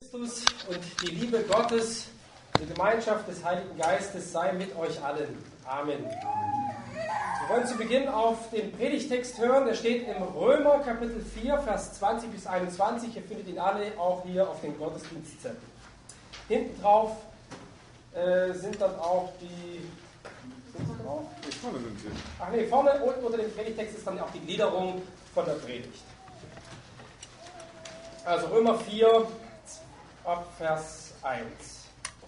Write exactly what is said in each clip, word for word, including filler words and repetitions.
Christus und die Liebe Gottes, die Gemeinschaft des Heiligen Geistes sei mit euch allen. Amen. Wir wollen zu Beginn auf den Predigtext hören. Der steht im Römer Kapitel vier, Vers zwanzig bis einundzwanzig. Ihr findet ihn alle auch hier auf den Gottesdienstzetteln. Hinten drauf äh, sind dann auch die... Sind sie drauf? Nee, vorne sind sie. Ach nee, vorne und unter dem Predigtext ist dann auch die Gliederung von der Predigt. Also Römer vier, ab Vers eins.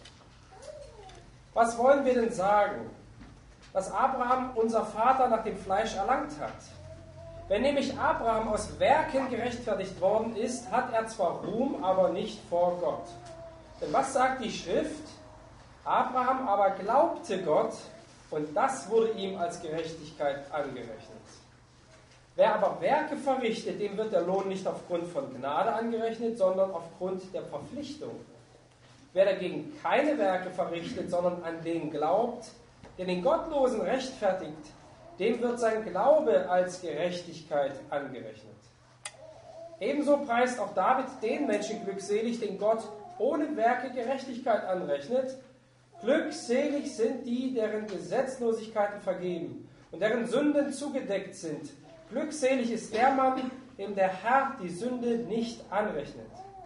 Was wollen wir denn sagen? Was Abraham, unser Vater, nach dem Fleisch erlangt hat. Wenn nämlich Abraham aus Werken gerechtfertigt worden ist, hat er zwar Ruhm, aber nicht vor Gott. Denn was sagt die Schrift? Abraham aber glaubte Gott, und das wurde ihm als Gerechtigkeit angerechnet. Wer aber Werke verrichtet, dem wird der Lohn nicht aufgrund von Gnade angerechnet, sondern aufgrund der Verpflichtung. Wer dagegen keine Werke verrichtet, sondern an den glaubt, der den Gottlosen rechtfertigt, dem wird sein Glaube als Gerechtigkeit angerechnet. Ebenso preist auch David den Menschen glückselig, den Gott ohne Werke Gerechtigkeit anrechnet. Glückselig sind die, deren Gesetzlosigkeiten vergeben und deren Sünden zugedeckt sind. Glückselig ist der Mann, dem der Herr die Sünde nicht anrechnet.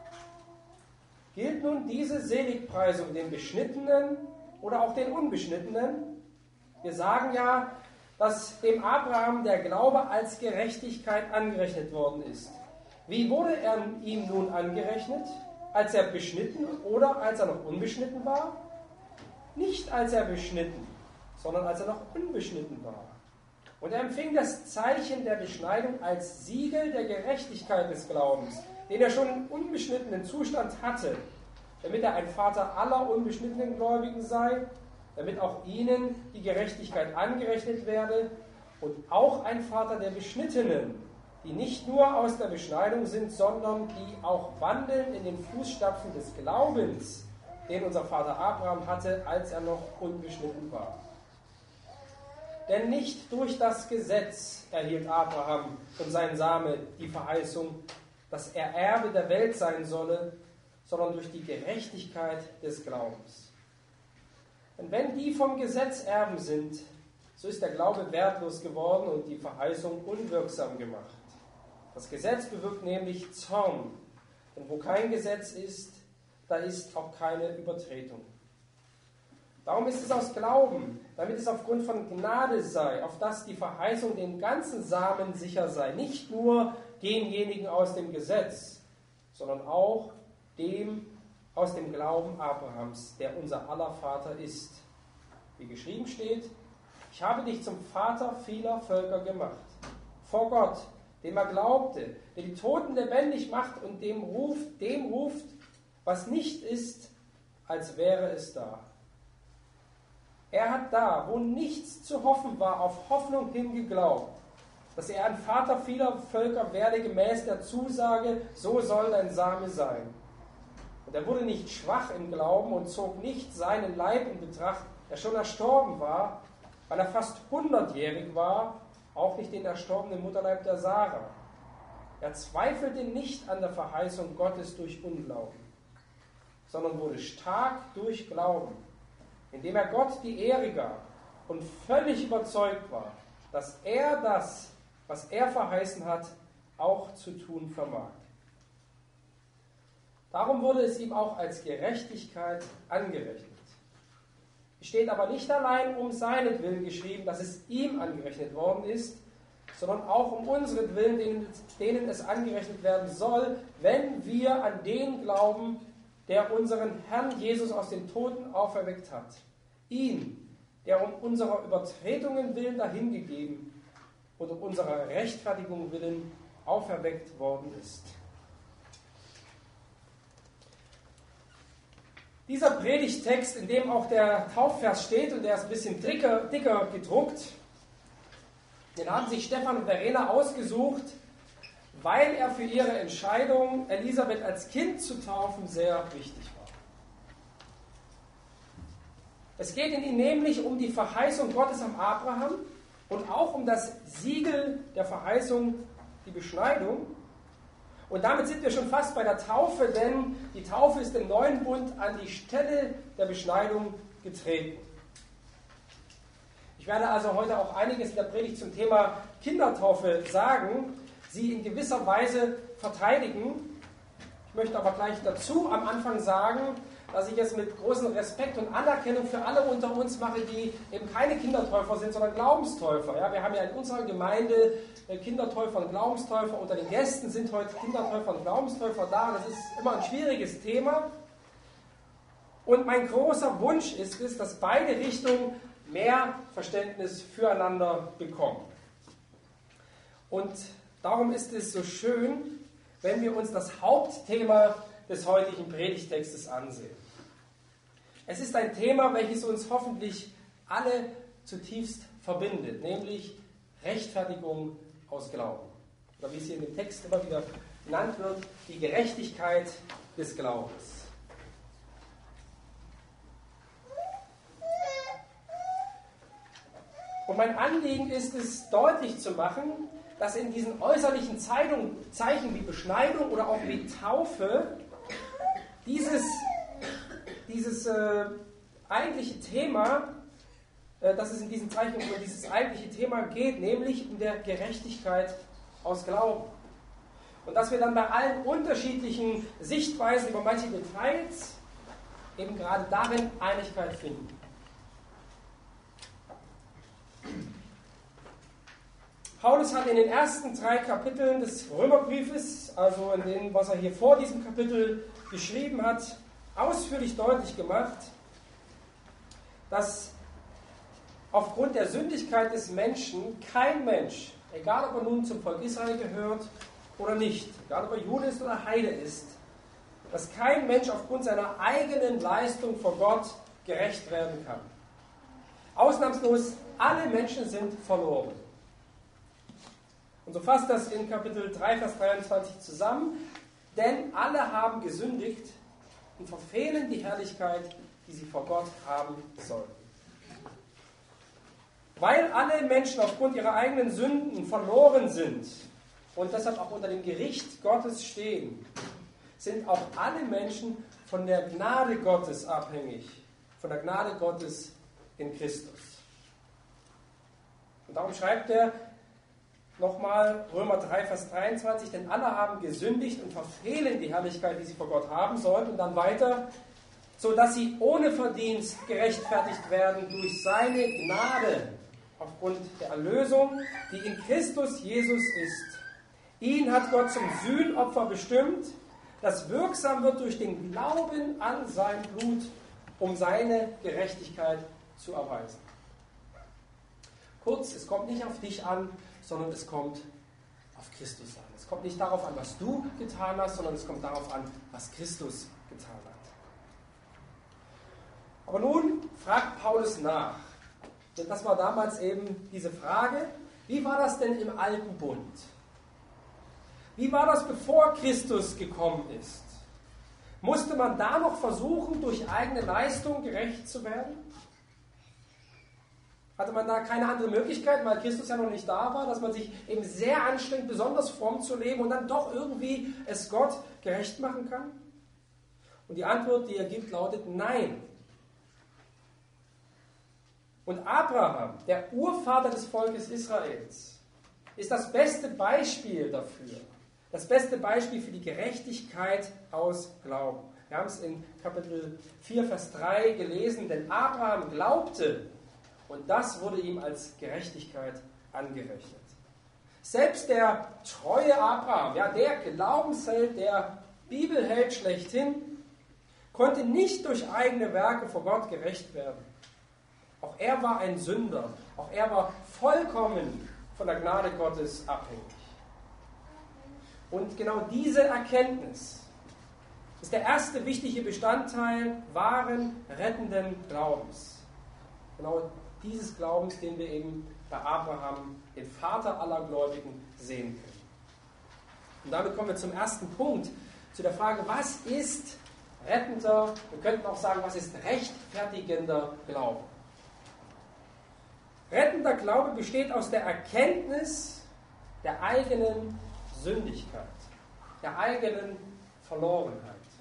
Gilt nun diese Seligpreisung den Beschnittenen oder auch den Unbeschnittenen? Wir sagen ja, dass dem Abraham der Glaube als Gerechtigkeit angerechnet worden ist. Wie wurde er ihm nun angerechnet? Als er beschnitten oder als er noch unbeschnitten war? Nicht als er beschnitten, sondern als er noch unbeschnitten war. Und er empfing das Zeichen der Beschneidung als Siegel der Gerechtigkeit des Glaubens, den er schon im unbeschnittenen Zustand hatte, damit er ein Vater aller unbeschnittenen Gläubigen sei, damit auch ihnen die Gerechtigkeit angerechnet werde und auch ein Vater der Beschnittenen, die nicht nur aus der Beschneidung sind, sondern die auch wandeln in den Fußstapfen des Glaubens, den unser Vater Abraham hatte, als er noch unbeschnitten war. Denn nicht durch das Gesetz erhielt Abraham und sein Same die Verheißung, dass er Erbe der Welt sein solle, sondern durch die Gerechtigkeit des Glaubens. Denn wenn die vom Gesetz Erben sind, so ist der Glaube wertlos geworden und die Verheißung unwirksam gemacht. Das Gesetz bewirkt nämlich Zorn, denn wo kein Gesetz ist, da ist auch keine Übertretung. Darum ist es aus Glauben, damit es aufgrund von Gnade sei, auf dass die Verheißung dem ganzen Samen sicher sei, nicht nur demjenigen aus dem Gesetz, sondern auch dem aus dem Glauben Abrahams, der unser aller Vater ist. Wie geschrieben steht, ich habe dich zum Vater vieler Völker gemacht, vor Gott, dem er glaubte, der die Toten lebendig macht und dem ruft, dem ruft, was nicht ist, als wäre es da. Er hat da, wo nichts zu hoffen war, auf Hoffnung hin geglaubt, dass er ein Vater vieler Völker werde gemäß der Zusage, so soll dein Same sein. Und er wurde nicht schwach im Glauben und zog nicht seinen Leib in Betracht, der schon erstorben war, weil er fast hundertjährig war, auch nicht den erstorbenen Mutterleib der Sarah. Er zweifelte nicht an der Verheißung Gottes durch Unglauben, sondern wurde stark durch Glauben, indem er Gott die Ehre gab und völlig überzeugt war, dass er das, was er verheißen hat, auch zu tun vermag. Darum wurde es ihm auch als Gerechtigkeit angerechnet. Es steht aber nicht allein um seinetwillen geschrieben, dass es ihm angerechnet worden ist, sondern auch um unseretwillen, denen, denen es angerechnet werden soll, wenn wir an den glauben, der unseren Herrn Jesus aus den Toten auferweckt hat. Ihn, der um unserer Übertretungen willen dahingegeben und um unserer Rechtfertigung willen auferweckt worden ist. Dieser Predigtext, in dem auch der Taufvers steht, und der ist ein bisschen dicker, dicker gedruckt, den haben sich Stefan und Verena ausgesucht, weil er für ihre Entscheidung, Elisabeth als Kind zu taufen, sehr wichtig war. Es geht in ihnen nämlich um die Verheißung Gottes am Abraham und auch um das Siegel der Verheißung, die Beschneidung. Und damit sind wir schon fast bei der Taufe, denn die Taufe ist im neuen Bund an die Stelle der Beschneidung getreten. Ich werde also heute auch einiges in der Predigt zum Thema Kindertaufe sagen, sie in gewisser Weise verteidigen. Ich möchte aber gleich dazu am Anfang sagen, dass ich es mit großem Respekt und Anerkennung für alle unter uns mache, die eben keine Kindertäufer sind, sondern Glaubenstäufer. Ja, wir haben ja in unserer Gemeinde Kindertäufer und Glaubenstäufer. Unter den Gästen sind heute Kindertäufer und Glaubenstäufer da. Das ist immer ein schwieriges Thema. Und mein großer Wunsch ist es, dass beide Richtungen mehr Verständnis füreinander bekommen. Und darum ist es so schön, wenn wir uns das Hauptthema des heutigen Predigtextes ansehen. Es ist ein Thema, welches uns hoffentlich alle zutiefst verbindet, nämlich Rechtfertigung aus Glauben. Oder wie es hier in dem Text immer wieder genannt wird, die Gerechtigkeit des Glaubens. Und mein Anliegen ist es, deutlich zu machen, dass in diesen äußerlichen Zeichen wie Beschneidung oder auch wie Taufe dieses, dieses äh, eigentliche Thema, äh, dass es in diesen Zeichen um dieses eigentliche Thema geht, nämlich um der Gerechtigkeit aus Glauben. Und dass wir dann bei allen unterschiedlichen Sichtweisen über manche Details eben gerade darin Einigkeit finden. Paulus hat in den ersten drei Kapiteln des Römerbriefes, also in dem, was er hier vor diesem Kapitel geschrieben hat, ausführlich deutlich gemacht, dass aufgrund der Sündigkeit des Menschen kein Mensch, egal ob er nun zum Volk Israel gehört oder nicht, egal ob er Jude ist oder Heide ist, dass kein Mensch aufgrund seiner eigenen Leistung vor Gott gerecht werden kann. Ausnahmslos alle Menschen sind verloren. Und so fasst das in Kapitel drei, Vers dreiundzwanzig zusammen. Denn alle haben gesündigt und verfehlen die Herrlichkeit, die sie vor Gott haben sollten. Weil alle Menschen aufgrund ihrer eigenen Sünden verloren sind und deshalb auch unter dem Gericht Gottes stehen, sind auch alle Menschen von der Gnade Gottes abhängig. Von der Gnade Gottes in Christus. Und darum schreibt er, nochmal Römer drei, Vers dreiundzwanzig, denn alle haben gesündigt und verfehlen die Herrlichkeit, die sie vor Gott haben sollten. Und dann weiter, so dass sie ohne Verdienst gerechtfertigt werden durch seine Gnade aufgrund der Erlösung, die in Christus Jesus ist. Ihn hat Gott zum Sühnopfer bestimmt, das wirksam wird durch den Glauben an sein Blut, um seine Gerechtigkeit zu erweisen. Kurz, es kommt nicht auf dich an, sondern es kommt auf Christus an. Es kommt nicht darauf an, was du getan hast, sondern es kommt darauf an, was Christus getan hat. Aber nun fragt Paulus nach. Denn das war damals eben diese Frage, wie war das denn im alten Bund? Wie war das, bevor Christus gekommen ist? Musste man da noch versuchen, durch eigene Leistung gerecht zu werden? Hatte man da keine andere Möglichkeit, weil Christus ja noch nicht da war, dass man sich eben sehr anstrengt, besonders fromm zu leben und dann doch irgendwie es Gott gerecht machen kann? Und die Antwort, die er gibt, lautet nein. Und Abraham, der Urvater des Volkes Israels, ist das beste Beispiel dafür. Das beste Beispiel für die Gerechtigkeit aus Glauben. Wir haben es in Kapitel vier, Vers drei gelesen, denn Abraham glaubte, und das wurde ihm als Gerechtigkeit angerechnet. Selbst der treue Abraham, ja, der Glaubensheld, der Bibelheld schlechthin, konnte nicht durch eigene Werke vor Gott gerecht werden. Auch er war ein Sünder. Auch er war vollkommen von der Gnade Gottes abhängig. Und genau diese Erkenntnis ist der erste wichtige Bestandteil wahren, rettenden Glaubens. Genau dieses Glaubens, den wir eben bei Abraham, den Vater aller Gläubigen, sehen können. Und damit kommen wir zum ersten Punkt, zu der Frage, was ist rettender, wir könnten auch sagen, was ist rechtfertigender Glaube? Rettender Glaube besteht aus der Erkenntnis der eigenen Sündigkeit. der eigenen Verlorenheit.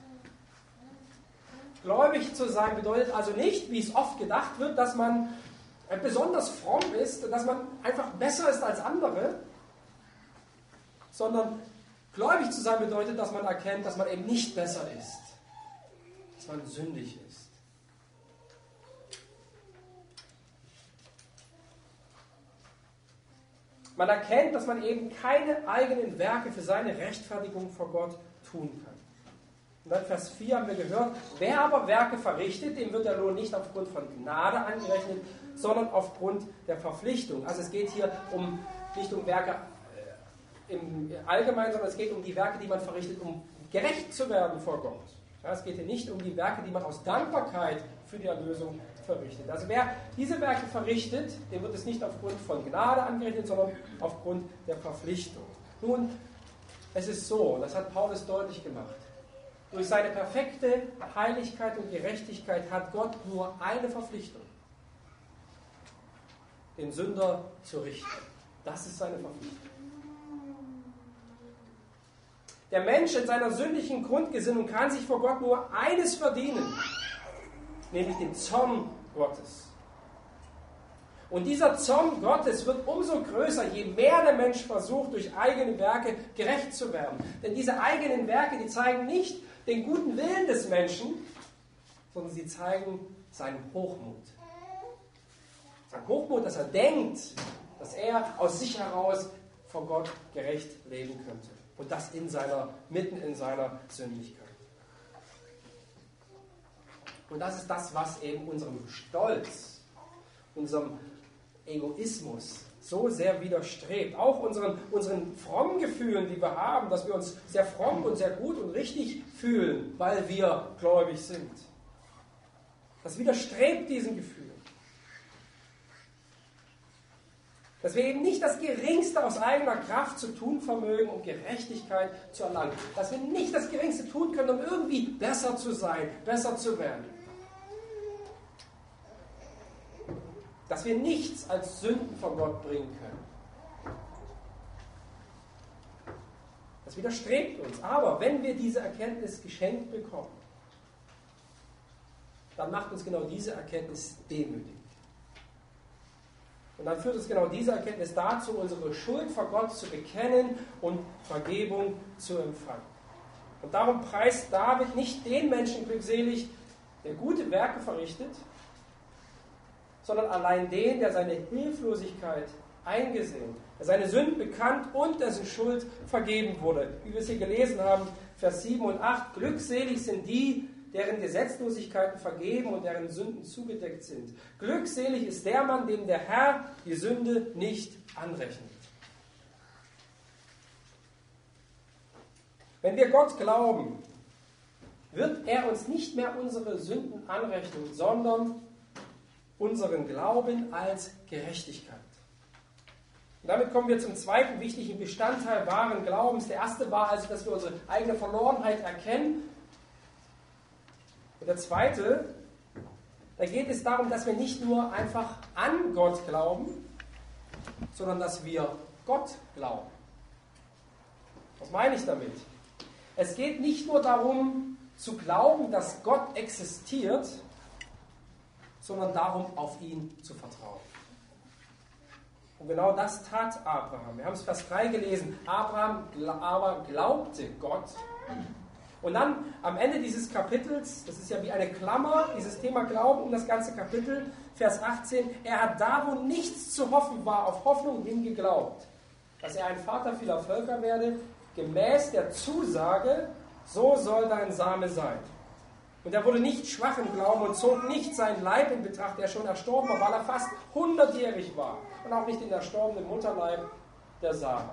Gläubig zu sein bedeutet also nicht, wie es oft gedacht wird, dass man besonders fromm ist, dass man einfach besser ist als andere, sondern gläubig zu sein bedeutet, dass man erkennt, dass man eben nicht besser ist, dass man sündig ist. Man erkennt, dass man eben keine eigenen Werke für seine Rechtfertigung vor Gott tun kann. Und dann Vers vier haben wir gehört, wer aber Werke verrichtet, dem wird der Lohn nicht aufgrund von Gnade angerechnet, sondern aufgrund der Verpflichtung. Also es geht hier um, nicht um Werke im Allgemeinen, sondern es geht um die Werke, die man verrichtet, um gerecht zu werden vor Gott. Ja, es geht hier nicht um die Werke, die man aus Dankbarkeit für die Erlösung verrichtet. Also wer diese Werke verrichtet, dem wird es nicht aufgrund von Gnade angerechnet, sondern aufgrund der Verpflichtung. Nun, es ist so, und das hat Paulus deutlich gemacht, durch seine perfekte Heiligkeit und Gerechtigkeit hat Gott nur eine Verpflichtung: den Sünder zu richten. Das ist seine Verpflichtung. Der Mensch in seiner sündlichen Grundgesinnung kann sich vor Gott nur eines verdienen, nämlich den Zorn Gottes. Und dieser Zorn Gottes wird umso größer, je mehr der Mensch versucht, durch eigene Werke gerecht zu werden. Denn diese eigenen Werke, die zeigen nicht den guten Willen des Menschen, sondern sie zeigen seinen Hochmut. Sein Hochmut, dass er denkt, dass er aus sich heraus vor Gott gerecht leben könnte. Und das in seiner, mitten in seiner Sündigkeit. Und das ist das, was eben unserem Stolz, unserem Egoismus so sehr widerstrebt. Auch unseren, unseren frommen Gefühlen, die wir haben, dass wir uns sehr fromm und sehr gut und richtig fühlen, weil wir gläubig sind. Das widerstrebt diesen Gefühlen. Dass wir eben nicht das Geringste aus eigener Kraft zu tun vermögen, um Gerechtigkeit zu erlangen. Dass wir nicht das Geringste tun können, um irgendwie besser zu sein, besser zu werden. Dass wir nichts als Sünden vor Gott bringen können. Das widerstrebt uns. Aber wenn wir diese Erkenntnis geschenkt bekommen, dann macht uns genau diese Erkenntnis demütig. Und dann führt uns genau diese Erkenntnis dazu, unsere Schuld vor Gott zu bekennen und Vergebung zu empfangen. Und darum preist David nicht den Menschen glückselig, der gute Werke verrichtet, sondern allein den, der seine Hilflosigkeit eingesehen, der seine Sünden bekannt und dessen Schuld vergeben wurde. Wie wir es hier gelesen haben, Vers sieben und acht, glückselig sind die, deren Gesetzlosigkeiten vergeben und deren Sünden zugedeckt sind. Glückselig ist der Mann, dem der Herr die Sünde nicht anrechnet. Wenn wir Gott glauben, wird er uns nicht mehr unsere Sünden anrechnen, sondern unseren Glauben als Gerechtigkeit. Und damit kommen wir zum zweiten wichtigen Bestandteil wahren Glaubens. Der erste war also, dass wir unsere eigene Verlorenheit erkennen. Und der zweite, da geht es darum, dass wir nicht nur einfach an Gott glauben, sondern dass wir Gott glauben. Was meine ich damit? Es geht nicht nur darum, zu glauben, dass Gott existiert, sondern darum, auf ihn zu vertrauen. Und genau das tat Abraham. Wir haben es Vers drei gelesen. Abraham aber glaubte Gott. Und dann am Ende dieses Kapitels, das ist ja wie eine Klammer, dieses Thema Glauben um das ganze Kapitel, Vers achtzehn, er hat da, wo nichts zu hoffen war, auf Hoffnung hin geglaubt, dass er ein Vater vieler Völker werde, gemäß der Zusage, so soll dein Same sein. Und er wurde nicht schwach im Glauben und zog nicht seinen Leib in Betracht, der schon erstorben war, weil er fast hundertjährig war. Und auch nicht den erstorbenen Mutterleib der Sarah.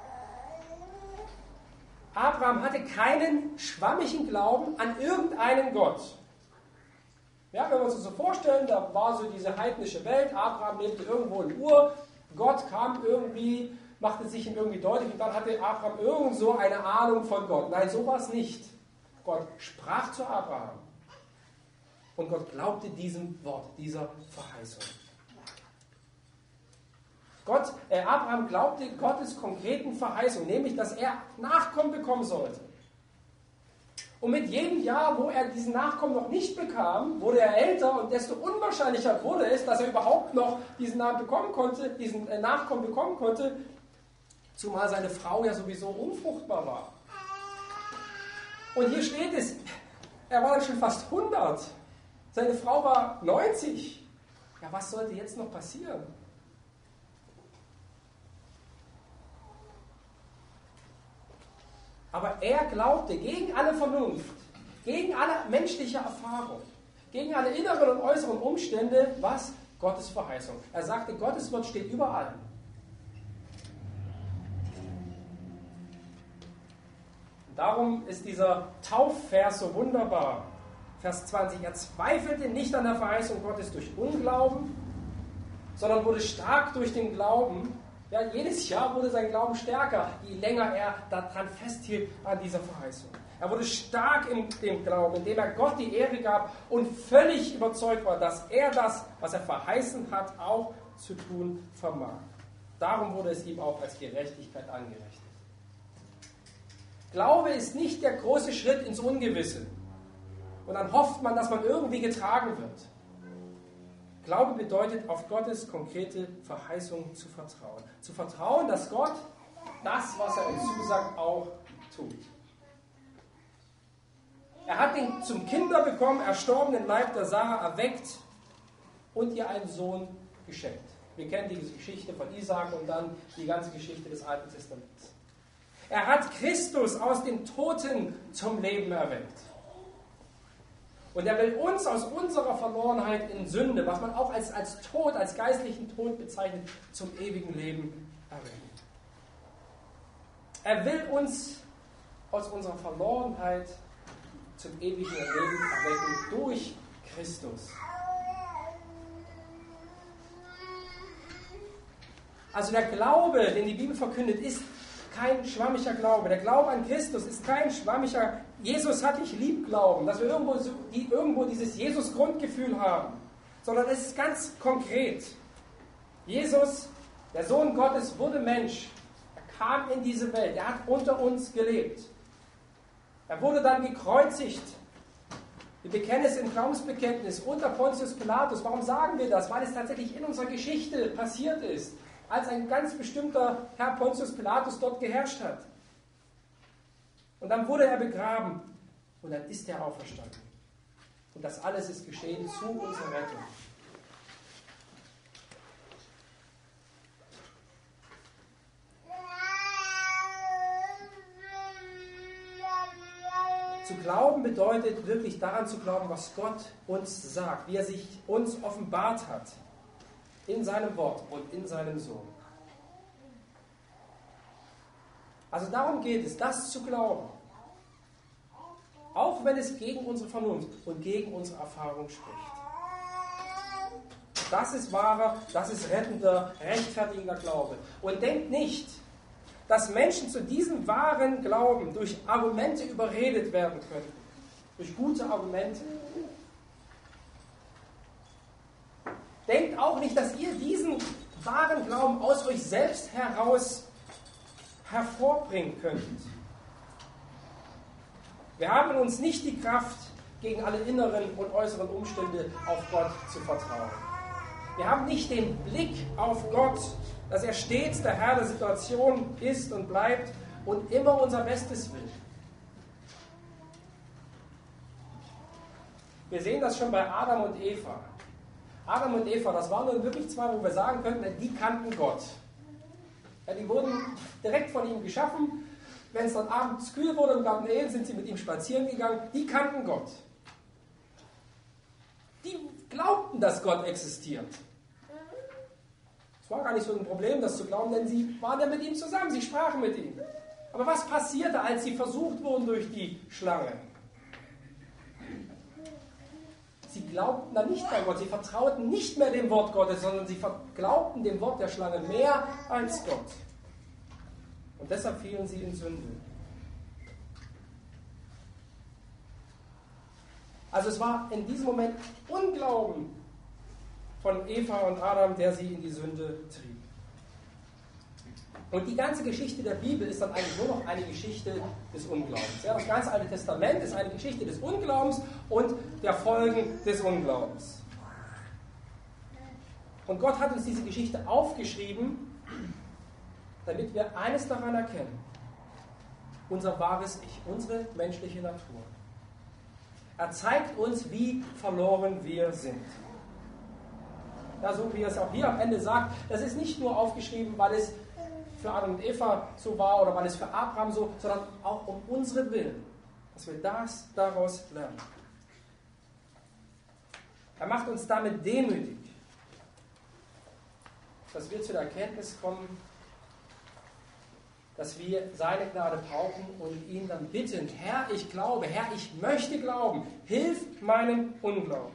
Abraham hatte keinen schwammigen Glauben an irgendeinen Gott. Ja, wenn wir uns das so vorstellen, da war so diese heidnische Welt, Abraham lebte irgendwo in Ur, Gott kam irgendwie, machte sich ihm irgendwie deutlich und dann hatte Abraham irgend so eine Ahnung von Gott. Nein, so war es nicht. Gott sprach zu Abraham und Gott glaubte diesem Wort, dieser Verheißung. Gott, äh, Abraham glaubte Gottes konkreten Verheißung, nämlich, dass er Nachkommen bekommen sollte. Und mit jedem Jahr, wo er diesen Nachkommen noch nicht bekam, wurde er älter und desto unwahrscheinlicher wurde es, dass er überhaupt noch diesen Namen bekommen konnte, diesen Nachkommen bekommen konnte, zumal seine Frau ja sowieso unfruchtbar war. Und hier steht es, er war dann schon fast hundert, seine Frau war neunzig. Ja, was sollte jetzt noch passieren? Aber er glaubte gegen alle Vernunft, gegen alle menschliche Erfahrung, gegen alle inneren und äußeren Umstände, was? Gottes Verheißung. Er sagte, Gottes Wort steht überall. Und darum ist dieser Taufvers so wunderbar. Vers zwanzig, er zweifelte nicht an der Verheißung Gottes durch Unglauben, sondern wurde stark durch den Glauben. Ja, jedes Jahr wurde sein Glauben stärker, je länger er daran festhielt an dieser Verheißung. Er wurde stark in dem Glauben, indem er Gott die Ehre gab und völlig überzeugt war, dass er das, was er verheißen hat, auch zu tun vermag. Darum wurde es ihm auch als Gerechtigkeit angerechnet. Glaube ist nicht der große Schritt ins Ungewisse. Und dann hofft man, dass man irgendwie getragen wird. Glaube bedeutet, auf Gottes konkrete Verheißung zu vertrauen. Zu vertrauen, dass Gott das, was er uns zusagt, auch tut. Er hat den zum Kinder bekommen, erstorbenen Leib der Sarah erweckt und ihr einen Sohn geschenkt. Wir kennen die Geschichte von Isaak und dann die ganze Geschichte des Alten Testaments. Er hat Christus aus den Toten zum Leben erweckt. Und er will uns aus unserer Verlorenheit in Sünde, was man auch als, als Tod, als geistlichen Tod bezeichnet, zum ewigen Leben erwecken. Er will uns aus unserer Verlorenheit zum ewigen Leben erwecken durch Christus. Also der Glaube, den die Bibel verkündet, ist kein schwammiger Glaube. Der Glaube an Christus ist kein schwammiger Jesus hat dich lieb Glauben, dass wir irgendwo, die, irgendwo dieses Jesus-Grundgefühl haben, sondern es ist ganz konkret. Jesus, der Sohn Gottes, wurde Mensch. Er kam in diese Welt. Er hat unter uns gelebt. Er wurde dann gekreuzigt. Wir bekennen es im Glaubensbekenntnis unter Pontius Pilatus. Warum sagen wir das? Weil es tatsächlich in unserer Geschichte passiert ist, als ein ganz bestimmter Herr Pontius Pilatus dort geherrscht hat. Und dann wurde er begraben und dann ist er auferstanden. Und das alles ist geschehen zu unserer Rettung. Zu glauben bedeutet wirklich daran zu glauben, was Gott uns sagt, wie er sich uns offenbart hat in seinem Wort und in seinem Sohn. Also darum geht es, das zu glauben. Auch wenn es gegen unsere Vernunft und gegen unsere Erfahrung spricht. Das ist wahrer, das ist rettender, rechtfertigender Glaube. Und denkt nicht, dass Menschen zu diesem wahren Glauben durch Argumente überredet werden können. Durch gute Argumente. Denkt auch nicht, dass ihr diesen wahren Glauben aus euch selbst heraus hervorbringen könnt. Wir haben in uns nicht die Kraft, gegen alle inneren und äußeren Umstände auf Gott zu vertrauen. Wir haben nicht den Blick auf Gott, dass er stets der Herr der Situation ist und bleibt und immer unser Bestes will. Wir sehen das schon bei Adam und Eva. Adam und Eva, das waren nun wirklich zwei, wo wir sagen könnten, die kannten Gott. Ja, die wurden direkt von ihm geschaffen. Wenn es dann abends kühl wurde im Garten Eden, sind sie mit ihm spazieren gegangen. Die kannten Gott. Die glaubten, dass Gott existiert. Es war gar nicht so ein Problem, das zu glauben, denn sie waren ja mit ihm zusammen, sie sprachen mit ihm. Aber was passierte, als sie versucht wurden durch die Schlange? Sie glaubten dann nicht an Gott, sie vertrauten nicht mehr dem Wort Gottes, sondern sie glaubten dem Wort der Schlange mehr als Gott. Und deshalb fielen sie in Sünde. Also es war in diesem Moment Unglauben von Eva und Adam, der sie in die Sünde trieb. Und die ganze Geschichte der Bibel ist dann eigentlich nur noch eine Geschichte des Unglaubens. Ja, das ganze Alte Testament ist eine Geschichte des Unglaubens und der Folgen des Unglaubens. Und Gott hat uns diese Geschichte aufgeschrieben, damit wir eines daran erkennen: unser wahres Ich, unsere menschliche Natur. Er zeigt uns, wie verloren wir sind. Ja, so wie er es auch hier am Ende sagt, das ist nicht nur aufgeschrieben, weil es für Adam und Eva so war oder weil es für Abraham so, sondern auch um unsere Willen, dass wir das daraus lernen. Er macht uns damit demütig, dass wir zu der Erkenntnis kommen, dass wir seine Gnade brauchen und ihn dann bitten: Herr, ich glaube, Herr, ich möchte glauben, hilf meinem Unglauben.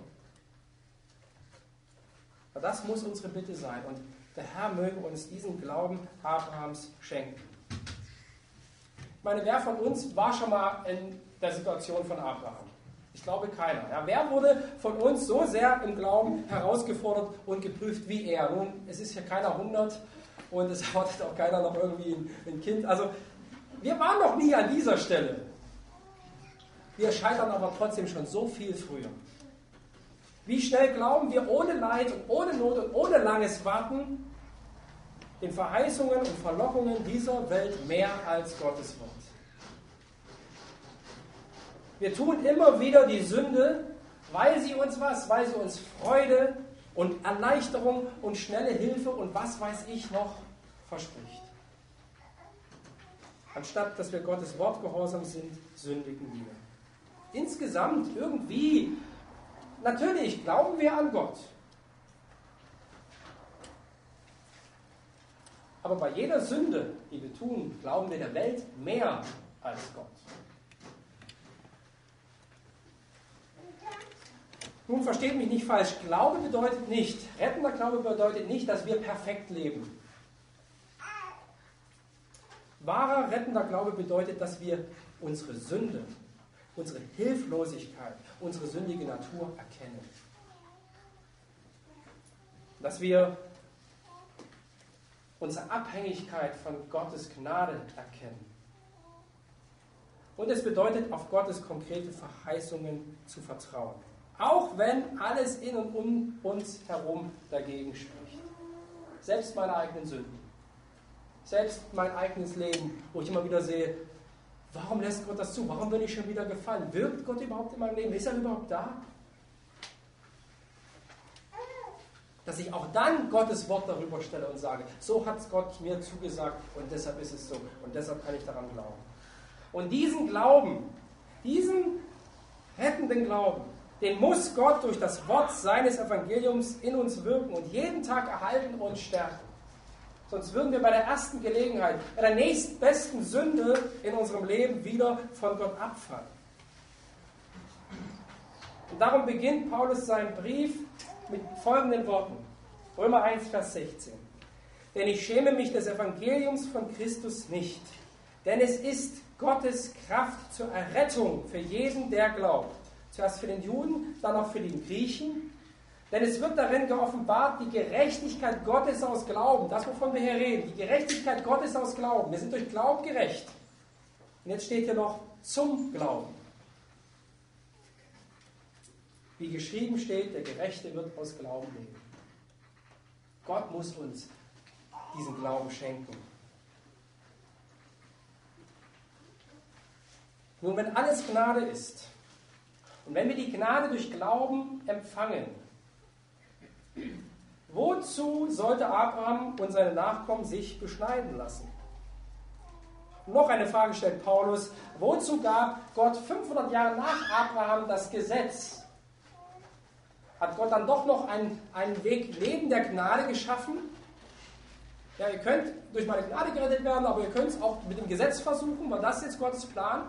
Aber das muss unsere Bitte sein und der Herr möge uns diesen Glauben Abrahams schenken. Ich meine, wer von uns war schon mal in der Situation von Abraham? Ich glaube keiner. Ja, wer wurde von uns so sehr im Glauben herausgefordert und geprüft wie er? Nun, es ist ja keiner hundert und es erwartet auch keiner noch irgendwie ein, ein Kind. Also, wir waren noch nie an dieser Stelle. Wir scheitern aber trotzdem schon so viel früher. Wie schnell glauben wir ohne Leid und ohne Not und ohne langes Warten den Verheißungen und Verlockungen dieser Welt mehr als Gottes Wort. Wir tun immer wieder die Sünde, weil sie uns was? Weil sie uns Freude und Erleichterung und schnelle Hilfe und was weiß ich noch verspricht. Anstatt dass wir Gottes Wort gehorsam sind, sündigen wir. Insgesamt irgendwie, natürlich glauben wir an Gott. Aber bei jeder Sünde, die wir tun, glauben wir der Welt mehr als Gott. Nun versteht mich nicht falsch, Glaube bedeutet nicht, rettender Glaube bedeutet nicht, dass wir perfekt leben. Wahrer rettender Glaube bedeutet, dass wir unsere Sünde, unsere Hilflosigkeit, unsere sündige Natur erkennen. Dass wir unsere Abhängigkeit von Gottes Gnade erkennen. Und es bedeutet, auf Gottes konkrete Verheißungen zu vertrauen. Auch wenn alles in und um uns herum dagegen spricht. Selbst meine eigenen Sünden. Selbst mein eigenes Leben, wo ich immer wieder sehe, warum lässt Gott das zu? Warum bin ich schon wieder gefallen? Wirkt Gott überhaupt in meinem Leben? Ist er überhaupt da? Dass ich auch dann Gottes Wort darüber stelle und sage, so hat es Gott mir zugesagt und deshalb ist es so. Und deshalb kann ich daran glauben. Und diesen Glauben, diesen rettenden Glauben, den muss Gott durch das Wort seines Evangeliums in uns wirken und jeden Tag erhalten und stärken. Sonst würden wir bei der ersten Gelegenheit, bei der nächstbesten Sünde in unserem Leben wieder von Gott abfallen. Und darum beginnt Paulus seinen Brief mit folgenden Worten. Römer eins, Vers sechzehn. Denn ich schäme mich des Evangeliums von Christus nicht, denn es ist Gottes Kraft zur Errettung für jeden, der glaubt. Zuerst für den Juden, dann auch für den Griechen. Denn es wird darin geoffenbart, die Gerechtigkeit Gottes aus Glauben. Das, wovon wir hier reden. Die Gerechtigkeit Gottes aus Glauben. Wir sind durch Glauben gerecht. Und jetzt steht hier noch zum Glauben. Wie geschrieben steht, der Gerechte wird aus Glauben leben. Gott muss uns diesen Glauben schenken. Nun, wenn alles Gnade ist, und wenn wir die Gnade durch Glauben empfangen, wozu sollte Abraham und seine Nachkommen sich beschneiden lassen? Und noch eine Frage stellt Paulus. Wozu gab Gott fünfhundert Jahre nach Abraham das Gesetz? Hat Gott dann doch noch einen, einen Weg neben der Gnade geschaffen? Ja, ihr könnt durch meine Gnade gerettet werden, aber ihr könnt es auch mit dem Gesetz versuchen. War das jetzt Gottes Plan?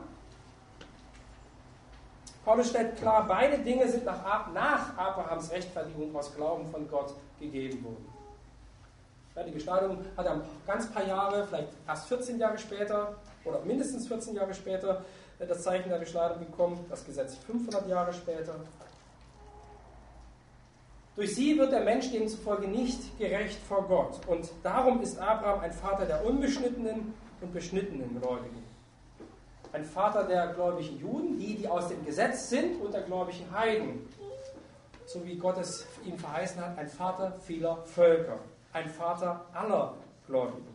Paulus stellt klar, beide Dinge sind nach, nach Abrahams Rechtfertigung aus Glauben von Gott gegeben worden. Ja, die Beschneidung hat er ein ganz paar Jahre, vielleicht erst vierzehn Jahre später oder mindestens vierzehn Jahre später das Zeichen der Beschneidung bekommen, das Gesetz fünfhundert Jahre später. Durch sie wird der Mensch demzufolge nicht gerecht vor Gott. Und darum ist Abraham ein Vater der unbeschnittenen und beschnittenen Gläubigen. Ein Vater der gläubigen Juden, die, die aus dem Gesetz sind, und der gläubigen Heiden. So wie Gott es ihm verheißen hat, ein Vater vieler Völker. Ein Vater aller Gläubigen.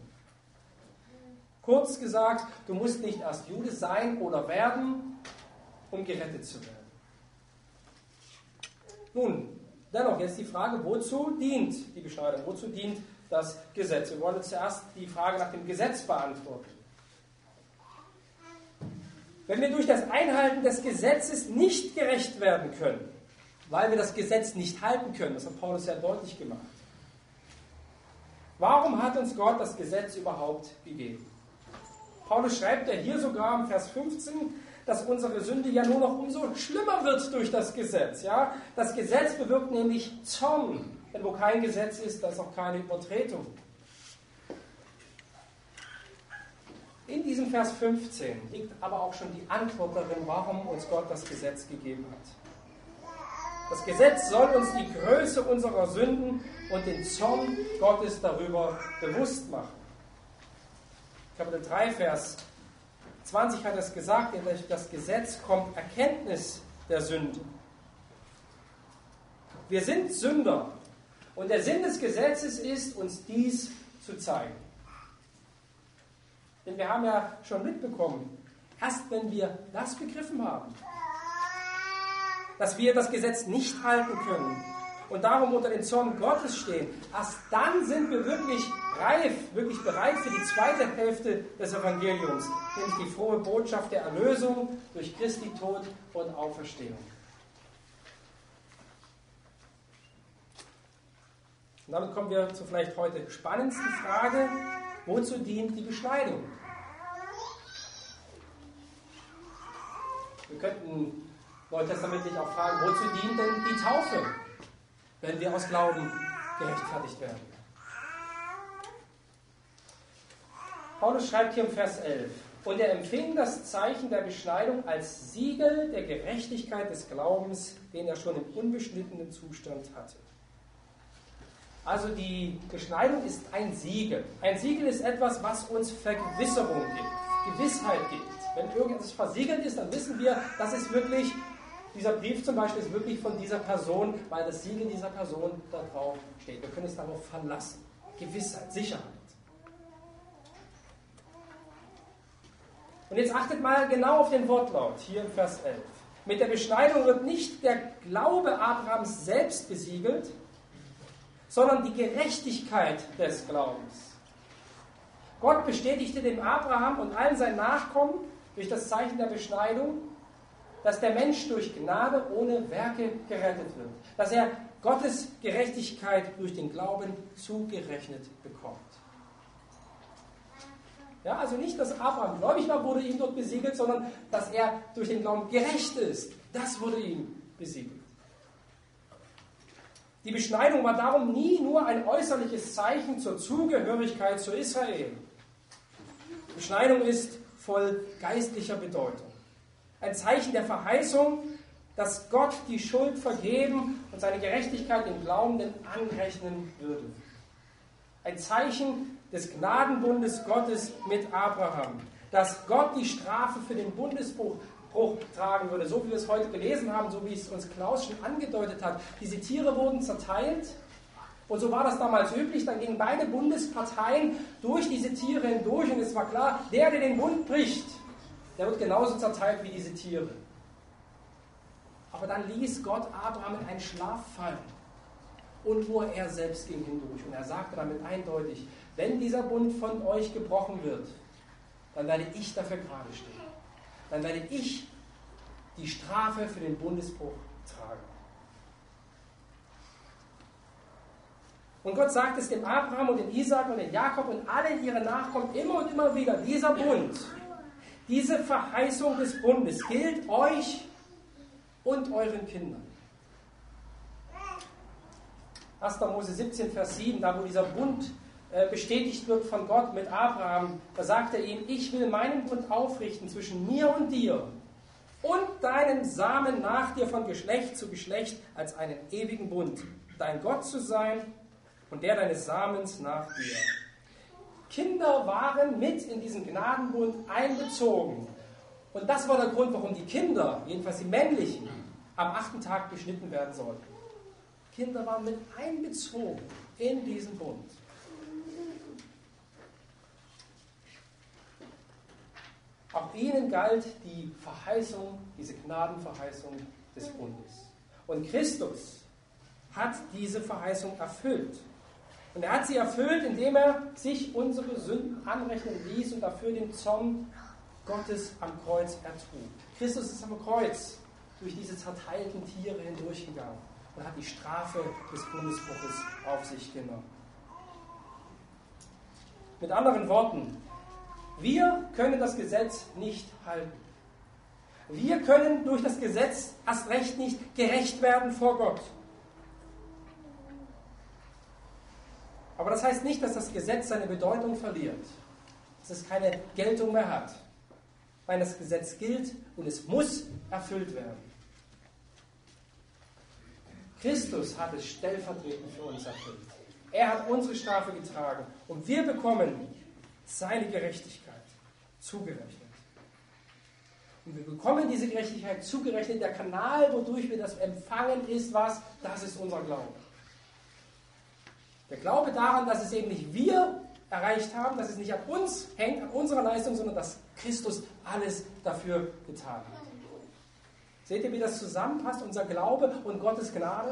Kurz gesagt, du musst nicht erst Jude sein oder werden, um gerettet zu werden. Nun, dennoch jetzt die Frage, wozu dient die Beschneidung? Wozu dient das Gesetz? Wir wollen zuerst die Frage nach dem Gesetz beantworten. Wenn wir durch das Einhalten des Gesetzes nicht gerecht werden können, weil wir das Gesetz nicht halten können, das hat Paulus sehr deutlich gemacht, warum hat uns Gott das Gesetz überhaupt gegeben? Paulus schreibt ja hier sogar im Vers fünfzehn, dass unsere Sünde ja nur noch umso schlimmer wird durch das Gesetz. Ja? Das Gesetz bewirkt nämlich Zorn, denn wo kein Gesetz ist, da ist auch keine Übertretung. In diesem Vers fünfzehn liegt aber auch schon die Antwort darin, warum uns Gott das Gesetz gegeben hat. Das Gesetz soll uns die Größe unserer Sünden und den Zorn Gottes darüber bewusst machen. Kapitel drei, Vers zwanzig hat es gesagt, durch das Gesetz kommt Erkenntnis der Sünde. Wir sind Sünder und der Sinn des Gesetzes ist, uns dies zu zeigen. Denn wir haben ja schon mitbekommen, erst wenn wir das begriffen haben, dass wir das Gesetz nicht halten können und darum unter den Zorn Gottes stehen, erst dann sind wir wirklich reif, wirklich bereit für die zweite Hälfte des Evangeliums, nämlich die frohe Botschaft der Erlösung durch Christi Tod und Auferstehung. Und damit kommen wir zur vielleicht heute spannendsten Frage: Wozu dient die Beschneidung? Wir könnten neutestamentlich auch fragen, wozu dient denn die Taufe, wenn wir aus Glauben gerechtfertigt werden? Paulus schreibt hier im Vers elf: Und er empfing das Zeichen der Beschneidung als Siegel der Gerechtigkeit des Glaubens, den er schon im unbeschnittenen Zustand hatte. Also die Beschneidung ist ein Siegel. Ein Siegel ist etwas, was uns Vergewisserung gibt, Gewissheit gibt. Wenn irgendetwas versiegelt ist, dann wissen wir, das ist wirklich, dieser Brief zum Beispiel ist wirklich von dieser Person, weil das Siegel dieser Person da drauf steht. Wir können uns darauf verlassen. Gewissheit, Sicherheit. Und jetzt achtet mal genau auf den Wortlaut, hier im Vers elf. Mit der Beschneidung wird nicht der Glaube Abrahams selbst besiegelt, sondern die Gerechtigkeit des Glaubens. Gott bestätigte dem Abraham und allen seinen Nachkommen durch das Zeichen der Beschneidung, dass der Mensch durch Gnade ohne Werke gerettet wird. Dass er Gottes Gerechtigkeit durch den Glauben zugerechnet bekommt. Ja, also nicht, dass Abraham gläubig war, wurde ihm dort besiegelt, sondern dass er durch den Glauben gerecht ist. Das wurde ihm besiegelt. Die Beschneidung war darum nie nur ein äußerliches Zeichen zur Zugehörigkeit zu Israel. Die Beschneidung ist voll geistlicher Bedeutung. Ein Zeichen der Verheißung, dass Gott die Schuld vergeben und seine Gerechtigkeit dem Glaubenden anrechnen würde. Ein Zeichen des Gnadenbundes Gottes mit Abraham, dass Gott die Strafe für den Bundesbruch Bruch tragen würde, so wie wir es heute gelesen haben, so wie es uns Klaus schon angedeutet hat. Diese Tiere wurden zerteilt und so war das damals üblich, dann gingen beide Bundesparteien durch diese Tiere hindurch und es war klar, der, der den Bund bricht, der wird genauso zerteilt wie diese Tiere. Aber dann ließ Gott Abraham in einen Schlaf fallen und nur er selbst ging hindurch und er sagte damit eindeutig, wenn dieser Bund von euch gebrochen wird, dann werde ich dafür gerade stehen. Dann werde ich die Strafe für den Bundesbruch tragen. Und Gott sagt es dem Abraham und dem Isaak und dem Jakob und allen ihren Nachkommen immer und immer wieder, dieser Bund, diese Verheißung des Bundes gilt euch und euren Kindern. erster Mose siebzehn, Vers sieben, da wo dieser Bund bestätigt wird von Gott mit Abraham, da sagt er ihm, ich will meinen Bund aufrichten zwischen mir und dir und deinem Samen nach dir von Geschlecht zu Geschlecht als einen ewigen Bund, dein Gott zu sein und der deines Samens nach dir. Kinder waren mit in diesen Gnadenbund einbezogen. Und das war der Grund, warum die Kinder, jedenfalls die männlichen, am achten Tag beschnitten werden sollten. Kinder waren mit einbezogen in diesen Bund. Auch ihnen galt die Verheißung, diese Gnadenverheißung des Bundes. Und Christus hat diese Verheißung erfüllt. Und er hat sie erfüllt, indem er sich unsere Sünden anrechnen ließ und dafür den Zorn Gottes am Kreuz ertrug. Christus ist am Kreuz durch diese zerteilten Tiere hindurchgegangen und hat die Strafe des Bundesbruches auf sich genommen. Mit anderen Worten, wir können das Gesetz nicht halten. Wir können durch das Gesetz erst recht nicht gerecht werden vor Gott. Aber das heißt nicht, dass das Gesetz seine Bedeutung verliert, dass es keine Geltung mehr hat. Nein, das Gesetz gilt und es muss erfüllt werden. Christus hat es stellvertretend für uns erfüllt. Er hat unsere Strafe getragen und wir bekommen seine Gerechtigkeit zugerechnet. Und wir bekommen diese Gerechtigkeit zugerechnet. Der Kanal, wodurch wir das empfangen, ist was? Das ist unser Glaube. Der Glaube daran, dass es eben nicht wir erreicht haben, dass es nicht an uns hängt, an unserer Leistung, sondern dass Christus alles dafür getan hat. Seht ihr, wie das zusammenpasst, unser Glaube und Gottes Gnade?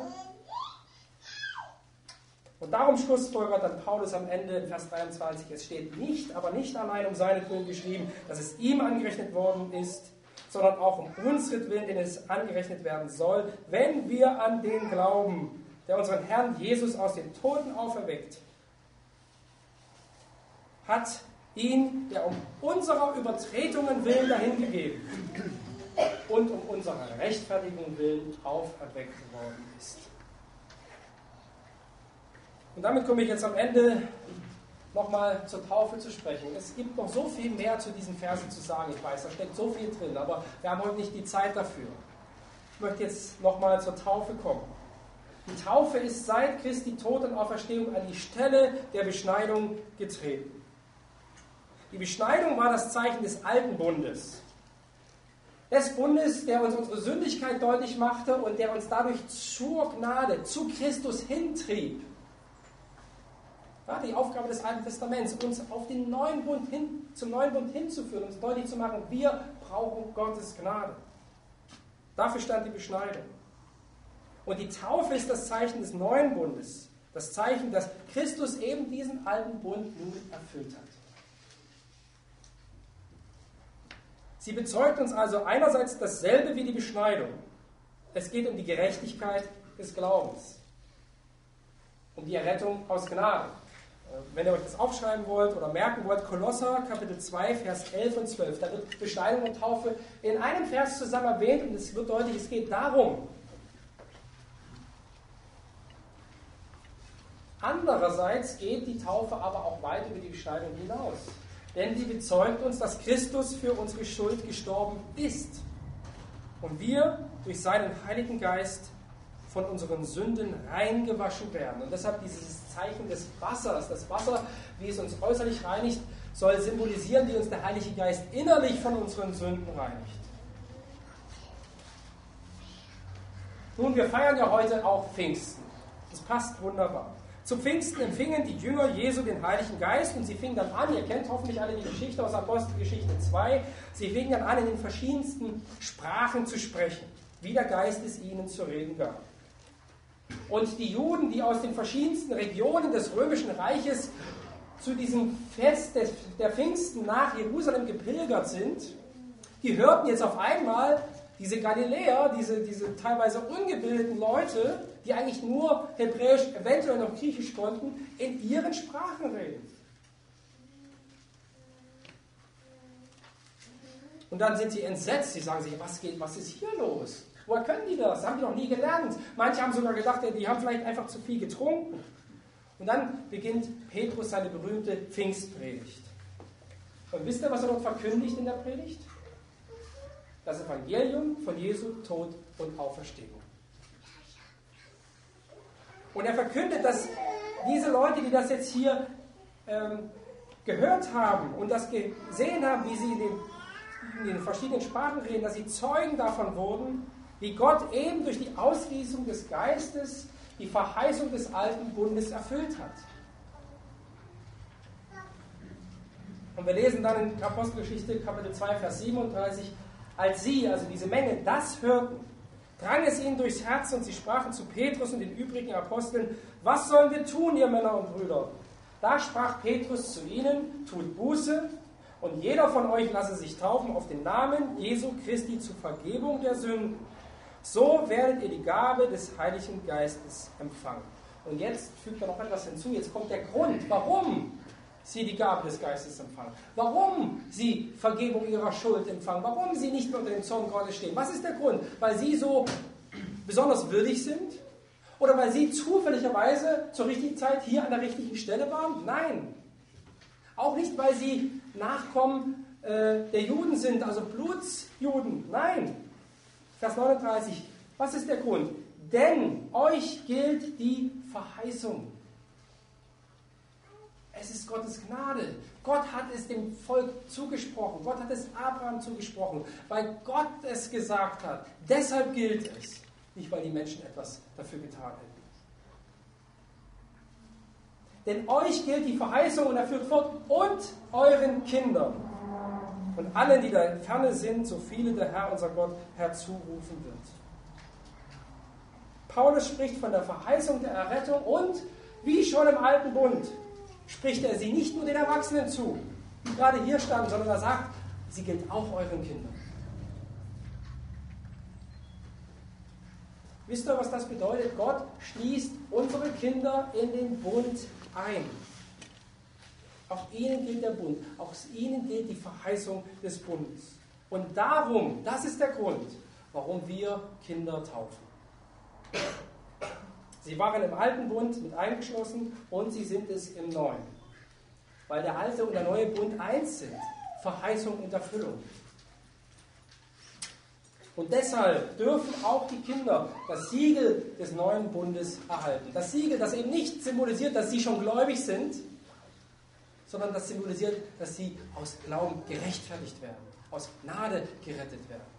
Und darum schlussfolgert dann Paulus am Ende in Vers dreiundzwanzig, es steht nicht, aber nicht allein um seinetwillen geschrieben, dass es ihm angerechnet worden ist, sondern auch um unsretwillen, denen es angerechnet werden soll, wenn wir an den glauben, der unseren Herrn Jesus aus den Toten auferweckt, hat ihn, der um unserer Übertretungen willen dahingegeben und um unserer Rechtfertigung willen auferweckt worden ist. Und damit komme ich jetzt am Ende nochmal zur Taufe zu sprechen. Es gibt noch so viel mehr zu diesen Versen zu sagen, ich weiß, da steckt so viel drin, aber wir haben heute nicht die Zeit dafür. Ich möchte jetzt nochmal zur Taufe kommen. Die Taufe ist seit Christi Tod und Auferstehung an die Stelle der Beschneidung getreten. Die Beschneidung war das Zeichen des alten Bundes. Des Bundes, der uns unsere Sündigkeit deutlich machte und der uns dadurch zur Gnade, zu Christus hintrieb. Ja, die Aufgabe des Alten Testaments, uns auf den neuen Bund hin, zum neuen Bund hinzuführen, uns deutlich zu machen, wir brauchen Gottes Gnade. Dafür stand die Beschneidung. Und die Taufe ist das Zeichen des neuen Bundes. Das Zeichen, dass Christus eben diesen alten Bund nun erfüllt hat. Sie bezeugt uns also einerseits dasselbe wie die Beschneidung. Es geht um die Gerechtigkeit des Glaubens. Um die Errettung aus Gnade. Wenn ihr euch das aufschreiben wollt oder merken wollt, Kolosser Kapitel zwei, Vers elf und zwölf, da wird Beschneidung und Taufe in einem Vers zusammen erwähnt und es wird deutlich, es geht darum. Andererseits geht die Taufe aber auch weit über die Beschneidung hinaus. Denn die bezeugt uns, dass Christus für unsere Schuld gestorben ist. Und wir durch seinen Heiligen Geist von unseren Sünden reingewaschen werden. Und deshalb dieses Zeichen des Wassers. Das Wasser, wie es uns äußerlich reinigt, soll symbolisieren, wie uns der Heilige Geist innerlich von unseren Sünden reinigt. Nun, wir feiern ja heute auch Pfingsten. Das passt wunderbar. Zu Pfingsten empfingen die Jünger Jesu den Heiligen Geist und sie fingen dann an, ihr kennt hoffentlich alle die Geschichte aus Apostelgeschichte zwei, sie fingen dann an, in den verschiedensten Sprachen zu sprechen, wie der Geist es ihnen zu reden gab. Und die Juden, die aus den verschiedensten Regionen des Römischen Reiches zu diesem Fest des, der Pfingsten nach Jerusalem gepilgert sind, die hörten jetzt auf einmal diese Galiläer, diese, diese teilweise ungebildeten Leute, die eigentlich nur Hebräisch, eventuell noch Griechisch konnten, in ihren Sprachen reden. Und dann sind sie entsetzt, sie sagen sich, was geht, was ist hier los? Woher können die das? Das haben die noch nie gelernt. Manche haben sogar gedacht, die haben vielleicht einfach zu viel getrunken. Und dann beginnt Petrus seine berühmte Pfingstpredigt. Und wisst ihr, was er dort verkündigt in der Predigt? Das Evangelium von Jesu Tod und Auferstehung. Und er verkündet, dass diese Leute, die das jetzt hier ähm, gehört haben und das gesehen haben, wie sie in den, in den verschiedenen Sprachen reden, dass sie Zeugen davon wurden, wie Gott eben durch die Ausgießung des Geistes die Verheißung des alten Bundes erfüllt hat. Und wir lesen dann in Apostelgeschichte Kapitel zwei, Vers siebenunddreißig, als sie, also diese Menge, das hörten, drang es ihnen durchs Herz und sie sprachen zu Petrus und den übrigen Aposteln, was sollen wir tun, ihr Männer und Brüder? Da sprach Petrus zu ihnen, tut Buße und jeder von euch lasse sich taufen auf den Namen Jesu Christi zur Vergebung der Sünden. So werdet ihr die Gabe des Heiligen Geistes empfangen. Und jetzt fügt er noch etwas hinzu, jetzt kommt der Grund, warum sie die Gabe des Geistes empfangen. Warum sie Vergebung ihrer Schuld empfangen. Warum sie nicht mehr unter dem Zorn Gottes stehen. Was ist der Grund? Weil sie so besonders würdig sind? Oder weil sie zufälligerweise zur richtigen Zeit hier an der richtigen Stelle waren? Nein. Auch nicht, weil sie Nachkommen äh, der Juden sind, also Blutsjuden. Nein. Vers neununddreißig. Was ist der Grund? Denn euch gilt die Verheißung. Es ist Gottes Gnade. Gott hat es dem Volk zugesprochen. Gott hat es Abraham zugesprochen, weil Gott es gesagt hat. Deshalb gilt es. Nicht, weil die Menschen etwas dafür getan hätten. Denn euch gilt die Verheißung und er führt fort, und euren Kindern und allen, die da in Ferne sind, so viele der Herr, unser Gott, herzurufen wird. Paulus spricht von der Verheißung der Errettung und, wie schon im Alten Bund, spricht er sie nicht nur den Erwachsenen zu, die gerade hier standen, sondern er sagt, sie gilt auch euren Kindern. Wisst ihr, was das bedeutet? Gott schließt unsere Kinder in den Bund ein. Auch ihnen gilt der Bund, auch ihnen gilt die Verheißung des Bundes. Und darum, das ist der Grund, warum wir Kinder taufen. Sie waren im alten Bund mit eingeschlossen und sie sind es im neuen. Weil der alte und der neue Bund eins sind. Verheißung und Erfüllung. Und deshalb dürfen auch die Kinder das Siegel des neuen Bundes erhalten. Das Siegel, das eben nicht symbolisiert, dass sie schon gläubig sind, sondern das symbolisiert, dass sie aus Glauben gerechtfertigt werden, aus Gnade gerettet werden.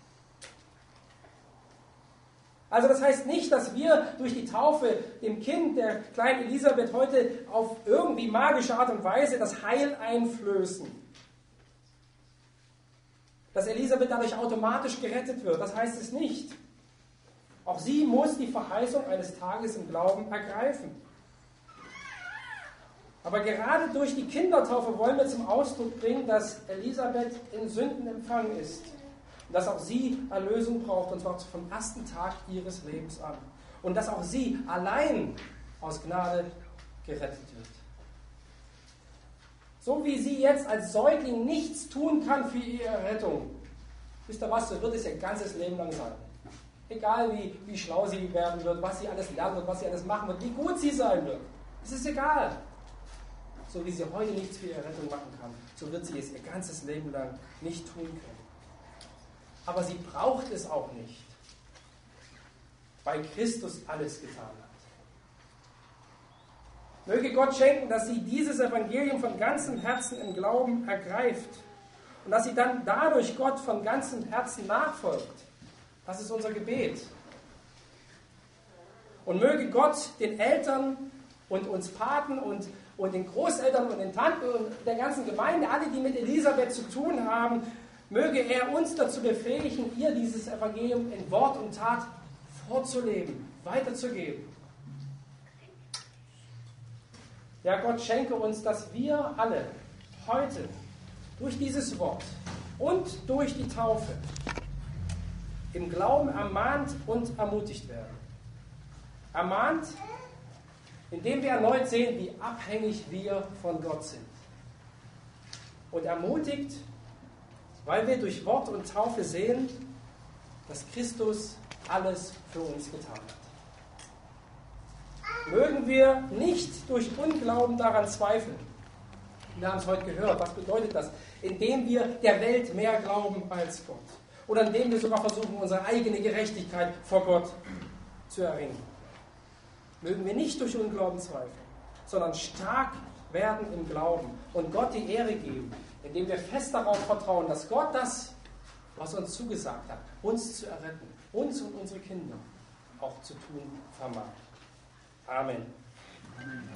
Also das heißt nicht, dass wir durch die Taufe dem Kind der kleinen Elisabeth heute auf irgendwie magische Art und Weise das Heil einflößen. Dass Elisabeth dadurch automatisch gerettet wird, das heißt es nicht. Auch sie muss die Verheißung eines Tages im Glauben ergreifen. Aber gerade durch die Kindertaufe wollen wir zum Ausdruck bringen, dass Elisabeth in Sünden empfangen ist. Und dass auch sie Erlösung braucht, und zwar vom ersten Tag ihres Lebens an. Und dass auch sie allein aus Gnade gerettet wird. So wie sie jetzt als Säugling nichts tun kann für ihre Rettung, wisst ihr was, so wird es ihr ganzes Leben lang sein. Egal wie, wie schlau sie werden wird, was sie alles lernen wird, was sie alles machen wird, wie gut sie sein wird. Es ist egal. So wie sie heute nichts für ihre Rettung machen kann, so wird sie es ihr ganzes Leben lang nicht tun können. Aber sie braucht es auch nicht, weil Christus alles getan hat. Möge Gott schenken, dass sie dieses Evangelium von ganzem Herzen im Glauben ergreift und dass sie dann dadurch Gott von ganzem Herzen nachfolgt. Das ist unser Gebet. Und möge Gott den Eltern und uns Paten und, und den Großeltern und den Tanten und der ganzen Gemeinde, alle, die mit Elisabeth zu tun haben, möge er uns dazu befähigen, ihr dieses Evangelium in Wort und Tat vorzuleben, weiterzugeben. Ja, Gott schenke uns, dass wir alle heute durch dieses Wort und durch die Taufe im Glauben ermahnt und ermutigt werden. Ermahnt, indem wir erneut sehen, wie abhängig wir von Gott sind. Und ermutigt, weil wir durch Wort und Taufe sehen, dass Christus alles für uns getan hat. Mögen wir nicht durch Unglauben daran zweifeln. Wir haben es heute gehört. Was bedeutet das? Indem wir der Welt mehr glauben als Gott. oder indem wir sogar versuchen, unsere eigene Gerechtigkeit vor Gott zu erringen. Mögen wir nicht durch Unglauben zweifeln, sondern stark werden im Glauben und Gott die Ehre geben, indem wir fest darauf vertrauen, dass Gott das, was er uns zugesagt hat, uns zu erretten, uns und unsere Kinder auch zu tun vermag. Amen.